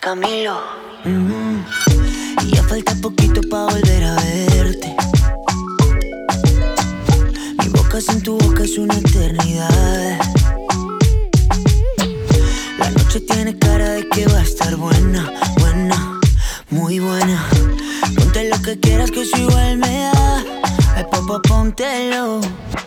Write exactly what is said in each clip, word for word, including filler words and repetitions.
Camilo. Mm, y ya falta poquito pa' volver a verte. Mi boca sin tu boca es una eternidad. La noche tiene cara de que va a estar buena, buena, muy buena. Ponte lo que quieras que eso igual me da. Ay, papá, póntelo.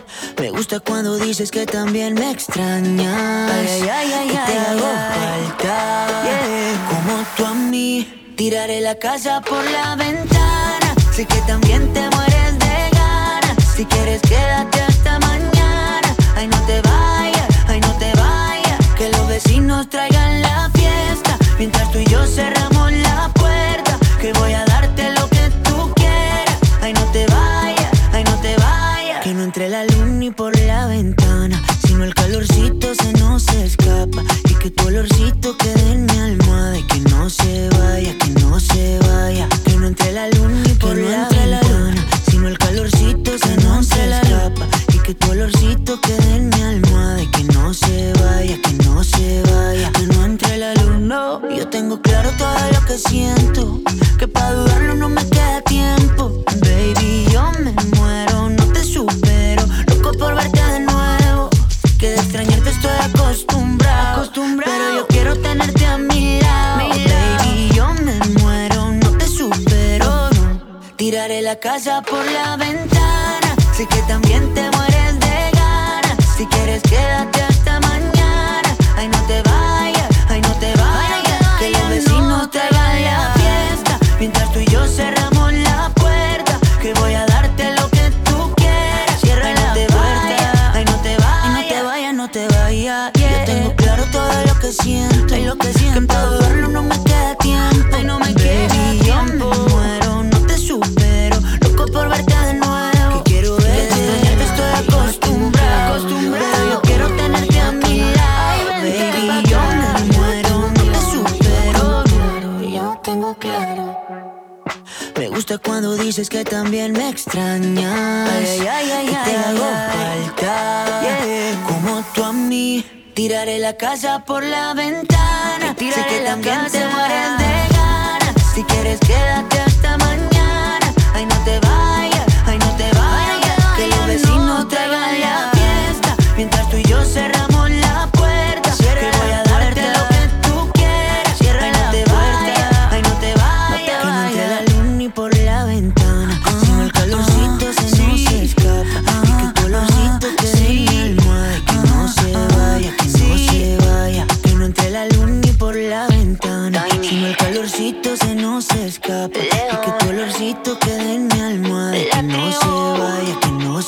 Me gusta cuando dices que también me extrañas. Ay, ay, ay, ay, que te hago falta, yeah. Como tú a mí. Tiraré la casa por la ventana. Sé que también te mueres de ganas. Si quieres quédate hasta mañana. Ay, no te vayas, ay, no te vayas. Que los vecinos traigan la fiesta mientras tú y yo cerramos la puerta. Que voy a darte lo que tú quieras. Ay, no te vayas, ay, no te vayas. Que no entre la luz ni por la ventana, sino el calorcito se nos escapa. Y que tu olorcito quede en mi almohada. Y que no se vaya, que no se vaya. Que no entre la luz ni por no la ventana, sino el calorcito se nos escapa. Y que tu olorcito quede en mi almohada. Y que no se vaya, que no se vaya. Que no entre la luz, no. Yo tengo claro todo lo que siento, que pa' dudarlo no me queda tiempo. Baby, yo me muero, no te supero. Loco por verte de nuevo. Que de extrañarte estoy acostumbrado, acostumbrado. Pero yo quiero tenerte a mi lado, mi lado. Baby, yo me muero, no te supero, no. Tiraré la casa por la ventana. Sé que también te mueres de ganas. Si quieres quédate hasta mañana. Ay, no te vayas, ay, no te vayas. Que los vecinos traigan la fiesta mientras tú y yo cerramos la puerta. Que voy a darte lo que tú quieras. Cierra la puerta. Ay, no te vayas, no te vayas. Yo tengo claro todo lo que siento, ay, lo que siento. Que para dudarlo no me queda tiempo. Ay, no me queda tiempo. Yo me muero, no te supero. Loco por verte de nuevo. Que quiero verte, que de extrañarte estoy acostumbrado, acostumbrado. Pero yo quiero tenerte a mi lado. Baby, yo me muero, no te supero. Yo tengo claro. Me gusta cuando dices que también me extrañas. Ay, ay, ay, que te hago falta, yeah. Como tú a mí. Tiraré la casa por la ventana. Sé que también te mueres de ganas. Si quieres quédate hasta mañana. Ay, no te vayas, ay, no te vayas. Que los vecinos traigan la fiesta mientras tú y yo cerramos la puerta. Que voy a darte lo que tú quieras. Cierra la puerta. Ay, no te vayas. Que no entre la luz ni por la ventana, sino el calorcito se nos escapa. Y que tu olorcito quede en mi almohada. Que no se vaya, que no se vaya. Que no entre la luz ni por la ventana, sino el calorcito se nos escapa. Y que tu olorcito quede en mi almohada. Que no se vaya, que no